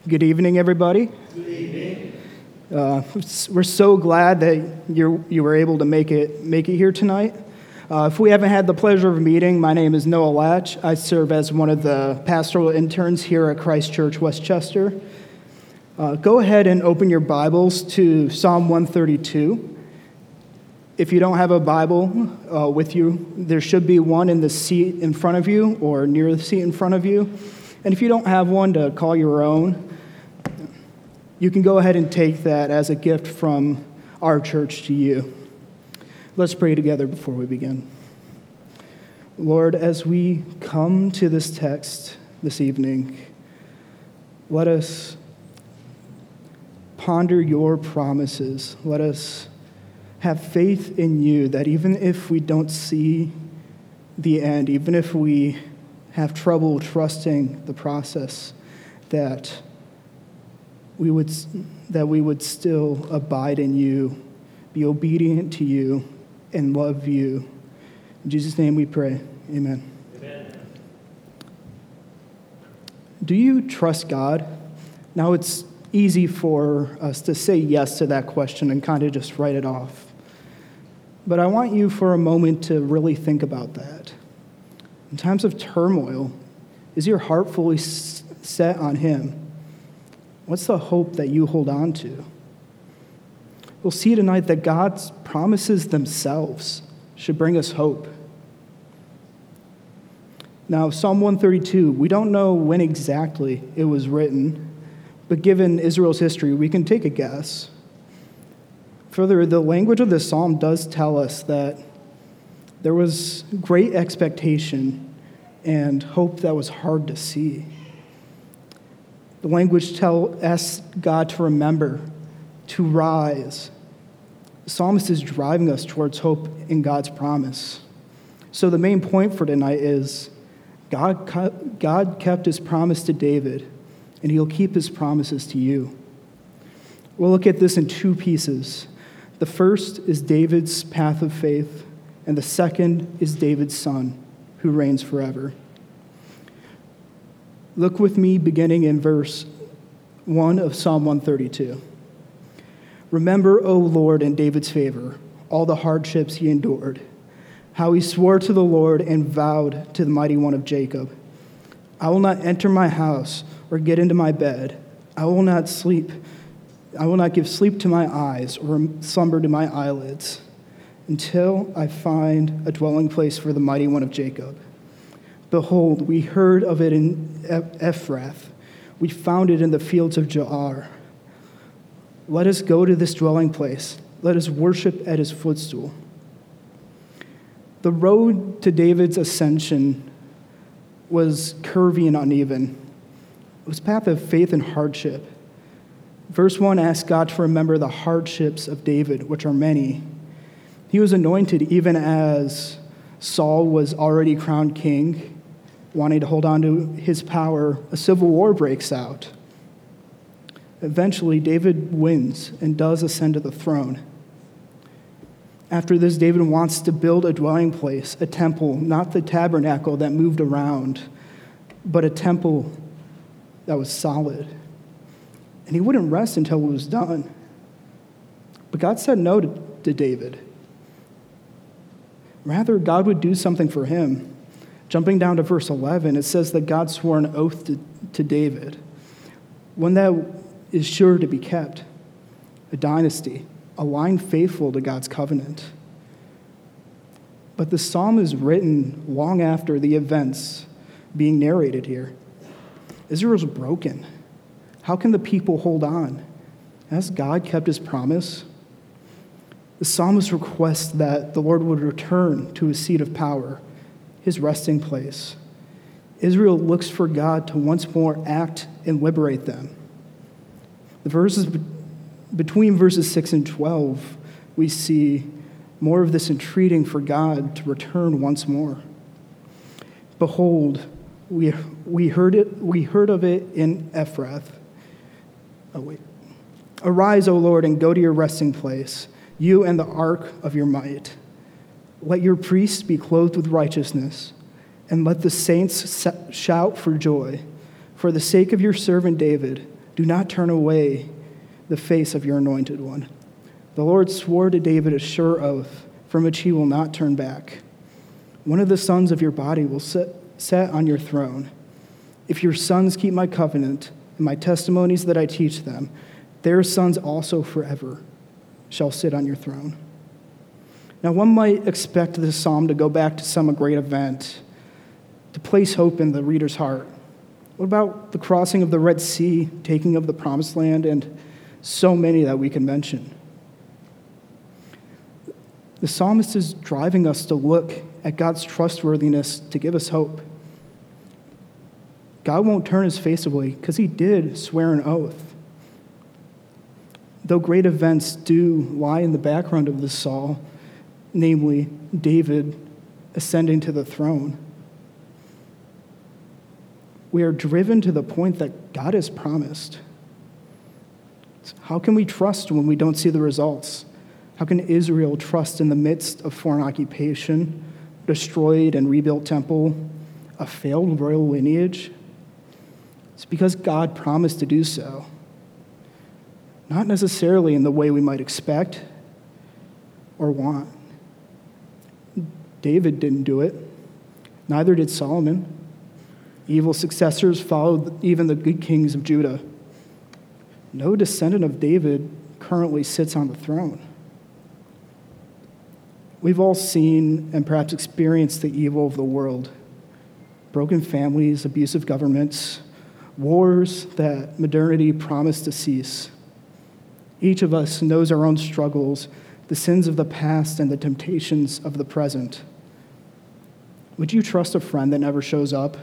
Good evening, everybody. Good evening. We're so glad that you were able to make it here tonight. If we haven't had the pleasure of meeting, my name is Noah Latch. I serve as one of the pastoral interns here at Christ Church Westchester. Go ahead and open your Bibles to Psalm 132. If you don't have a Bible with you, there should be one in the seat in front of you or near the seat in front of you. And if you don't have one to call your own, you can go ahead and take that as a gift from our church to you. Let's pray together before we begin. Lord, as we come to this text this evening, let us ponder your promises. Let us have faith in you that even if we don't see the end, even if we have trouble trusting the process, that we would still abide in you, be obedient to you, and love you. In Jesus' name we pray. Amen. Amen. Do you trust God? Now it's easy for us to say yes to that question and kind of just write it off. But I want you for a moment to really think about that. In times of turmoil, is your heart fully set on Him? What's the hope that you hold on to? We'll see tonight that God's promises themselves should bring us hope. Now, Psalm 132, we don't know when exactly it was written, but given Israel's history, we can take a guess. Further, the language of this psalm does tell us that there was great expectation and hope that was hard to see. The language asks God to remember, to rise. The psalmist is driving us towards hope in God's promise. So the main point for tonight is God kept his promise to David, and he'll keep his promises to you. We'll look at this in two pieces. The first is David's path of faith, and the second is David's son, who reigns forever. Look with me beginning in verse 1 of Psalm 132. Remember, O Lord, in David's favor, all the hardships he endured, how he swore to the Lord and vowed to the Mighty One of Jacob. I will not enter my house or get into my bed. I will not give sleep to my eyes or slumber to my eyelids until I find a dwelling place for the Mighty One of Jacob. Behold, we heard of it in Ephrath. We found it in the fields of Jaar. Let us go to this dwelling place. Let us worship at his footstool. The road to David's ascension was curvy and uneven. It was a path of faith and hardship. Verse 1 asks God to remember the hardships of David, which are many. He was anointed even as Saul was already crowned king. Wanting to hold on to his power, a civil war breaks out. Eventually, David wins and does ascend to the throne. After this, David wants to build a dwelling place, a temple, not the tabernacle that moved around, but a temple that was solid. And he wouldn't rest until it was done. But God said no to David. Rather, God would do something for him. Jumping down to verse 11, it says that God swore an oath to David, one that is sure to be kept, a dynasty, a line faithful to God's covenant. But the psalm is written long after the events being narrated here. Israel's broken. How can the people hold on? Has God kept his promise? The psalmist requests that the Lord would return to his seat of power, his resting place. Israel looks for God to once more act and liberate them. The verses between verses 6 and 12, we see more of this entreating for God to return once more. Behold, we heard of it in Ephrath. Arise, O Lord, and go to your resting place, you and the ark of your might. Let your priests be clothed with righteousness, and let the saints shout for joy. For the sake of your servant David, Do not turn away the face of your anointed one. The Lord swore to David a sure oath from which he will not turn back. One of the sons of your body will sit on your throne. If your sons keep my covenant and my testimonies that I teach them, their sons also forever shall sit on your throne. Now, one might expect this psalm to go back to some great event, to place hope in the reader's heart. What about the crossing of the Red Sea, taking of the Promised Land, and so many that we can mention? The psalmist is driving us to look at God's trustworthiness to give us hope. God won't turn his face away because he did swear an oath. Though great events do lie in the background of this psalm, namely David ascending to the throne, we are driven to the point that God has promised. How can we trust when we don't see the results? How can Israel trust in the midst of foreign occupation, destroyed and rebuilt temple, a failed royal lineage? It's because God promised to do so. Not necessarily in the way we might expect or want. David didn't do it. Neither did Solomon. Evil successors followed even the good kings of Judah. No descendant of David currently sits on the throne. We've all seen and perhaps experienced the evil of the world. Broken families, abusive governments, wars that modernity promised to cease. Each of us knows our own struggles, the sins of the past and the temptations of the present. Would you trust a friend that never shows up?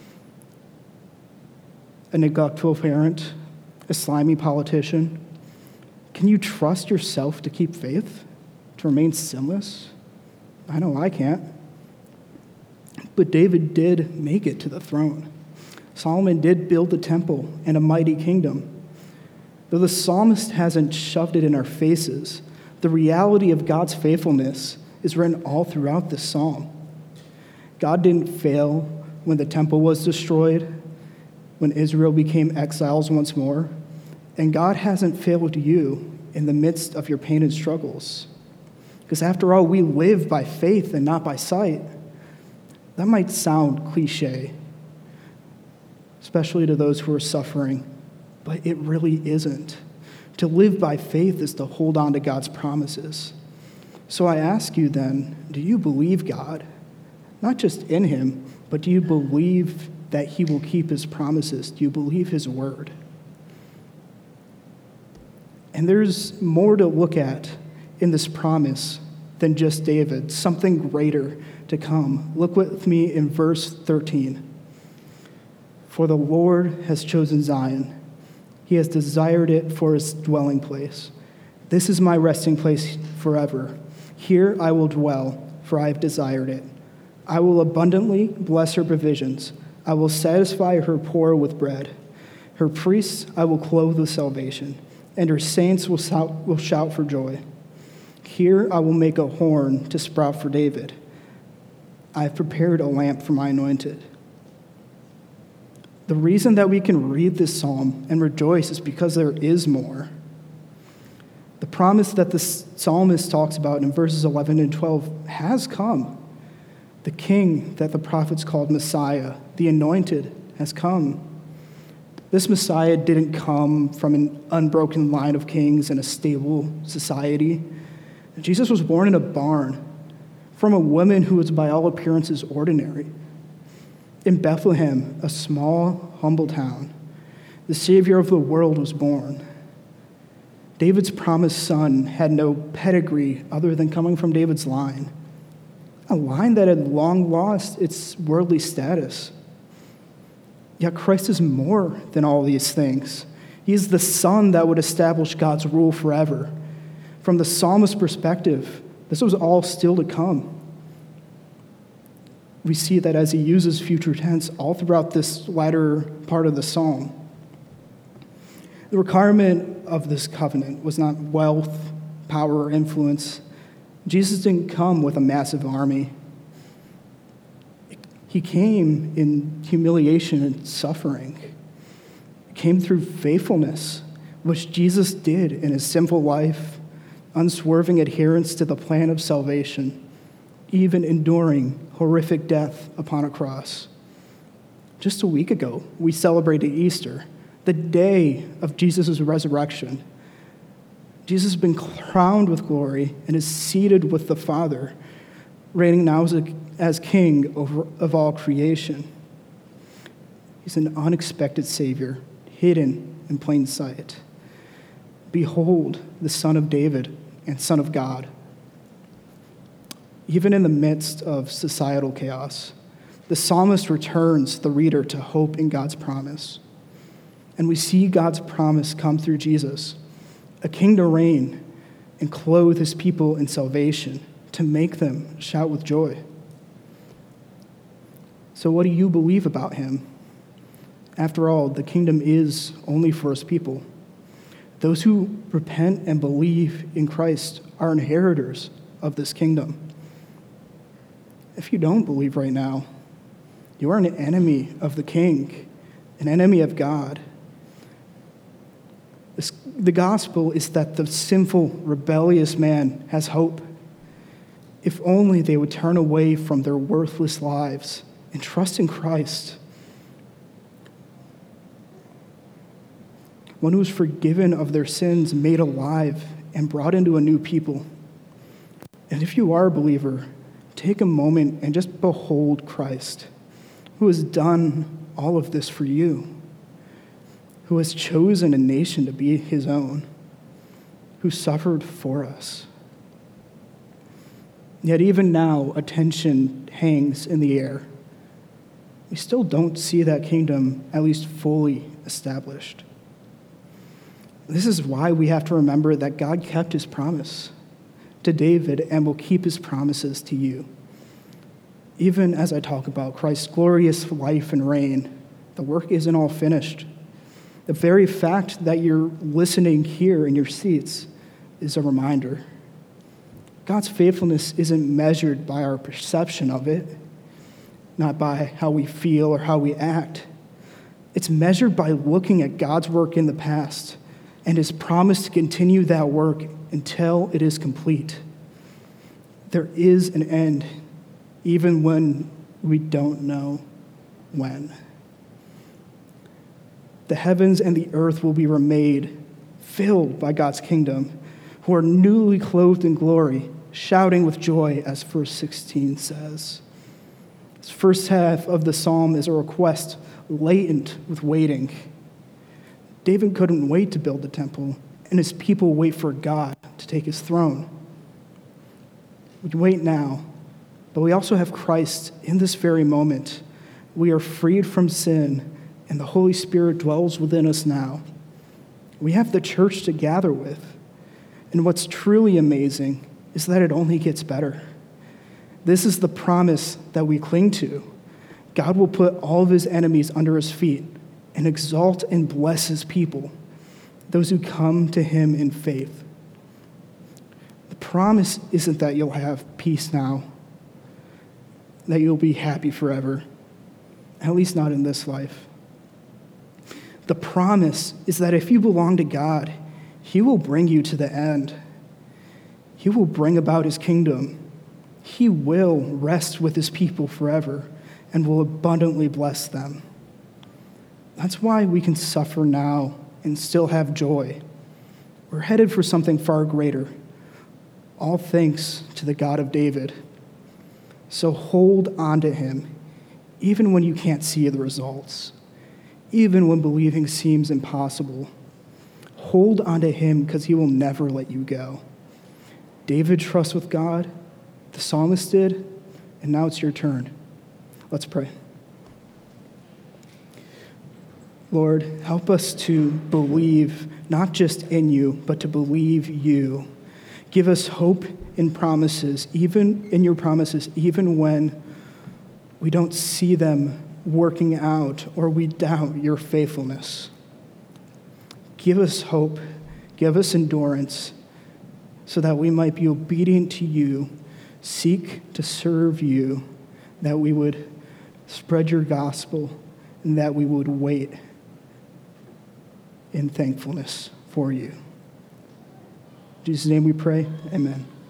A neglectful parent? A slimy politician? Can you trust yourself to keep faith? To remain sinless? I know I can't. But David did make it to the throne. Solomon did build the temple and a mighty kingdom. Though the psalmist hasn't shoved it in our faces, the reality of God's faithfulness is written all throughout this psalm. God didn't fail when the temple was destroyed, when Israel became exiles once more, and God hasn't failed you in the midst of your pain and struggles. Because after all, we live by faith and not by sight. That might sound cliche, especially to those who are suffering, but it really isn't. To live by faith is to hold on to God's promises. So I ask you then, do you believe God? Not just in him, but do you believe that he will keep his promises? Do you believe his word? And there's more to look at in this promise than just David, something greater to come. Look with me in verse 13. For the Lord has chosen Zion. He has desired it for his dwelling place. This is my resting place forever. Here I will dwell, for I have desired it. I will abundantly bless her provisions. I will satisfy her poor with bread. Her priests I will clothe with salvation, and her saints will shout for joy. Here I will make a horn to sprout for David. I have prepared a lamp for my anointed. The reason that we can read this psalm and rejoice is because there is more. The promise that the psalmist talks about in verses 11 and 12 has come. The king that the prophets called Messiah, the anointed, has come. This Messiah didn't come from an unbroken line of kings in a stable society. Jesus was born in a barn from a woman who was by all appearances ordinary. In Bethlehem, a small, humble town, the Savior of the world was born. David's promised son had no pedigree other than coming from David's line, a line that had long lost its worldly status. Yet Christ is more than all these things. He is the Son that would establish God's rule forever. From the psalmist's perspective, this was all still to come. We see that as he uses future tense all throughout this latter part of the psalm. The requirement of this covenant was not wealth, power, or influence. Jesus didn't come with a massive army. He came in humiliation and suffering. He came through faithfulness, which Jesus did in his sinful life, unswerving adherence to the plan of salvation, even enduring horrific death upon a cross. Just a week ago, we celebrated Easter, the day of Jesus' resurrection. Jesus has been crowned with glory and is seated with the Father, reigning now as King of all creation. He's an unexpected Savior, hidden in plain sight. Behold, the Son of David and Son of God. Even in the midst of societal chaos, the psalmist returns the reader to hope in God's promise. And we see God's promise come through Jesus, a king to reign and clothe his people in salvation, to make them shout with joy. So what do you believe about him? After all, the kingdom is only for his people. Those who repent and believe in Christ are inheritors of this kingdom. If you don't believe right now, you are an enemy of the King, an enemy of God. The gospel is that the sinful, rebellious man has hope. If only they would turn away from their worthless lives and trust in Christ. One who was forgiven of their sins, made alive, and brought into a new people. And if you are a believer, take a moment and just behold Christ, who has done all of this for you, who has chosen a nation to be his own, who suffered for us. Yet even now, a tension hangs in the air. We still don't see that kingdom at least fully established. This is why we have to remember that God kept his promise to David and will keep his promises to you. Even as I talk about Christ's glorious life and reign, the work isn't all finished. The very fact that you're listening here in your seats is a reminder. God's faithfulness isn't measured by our perception of it, not by how we feel or how we act. It's measured by looking at God's work in the past and his promise to continue that work until it is complete. There is an end, even when we don't know when. The heavens and the earth will be remade, filled by God's kingdom, who are newly clothed in glory, shouting with joy, as verse 16 says. This first half of the psalm is a request latent with waiting. David couldn't wait to build the temple, and his people wait for God to take his throne. We can wait now, but we also have Christ in this very moment. We are freed from sin, and the Holy Spirit dwells within us now. We have the church to gather with, and what's truly amazing is that it only gets better. This is the promise that we cling to. God will put all of his enemies under his feet and exalt and bless his people, those who come to him in faith. The promise isn't that you'll have peace now, that you'll be happy forever, at least not in this life. The promise is that if you belong to God, he will bring you to the end. He will bring about his kingdom. He will rest with his people forever and will abundantly bless them. That's why we can suffer now and still have joy. We're headed for something far greater, all thanks to the God of David. So hold on to him, even when you can't see the results, even when believing seems impossible. Hold on to him because he will never let you go. David trusts with God, the psalmist did, and now it's your turn. Let's pray. Lord, help us to believe not just in you, but to believe you. Give us hope in promises, even in your promises, even when we don't see them working out or we doubt your faithfulness. Give us hope, give us endurance, so that we might be obedient to you, seek to serve you, that we would spread your gospel, and that we would wait in thankfulness for you. In Jesus' name we pray. Amen.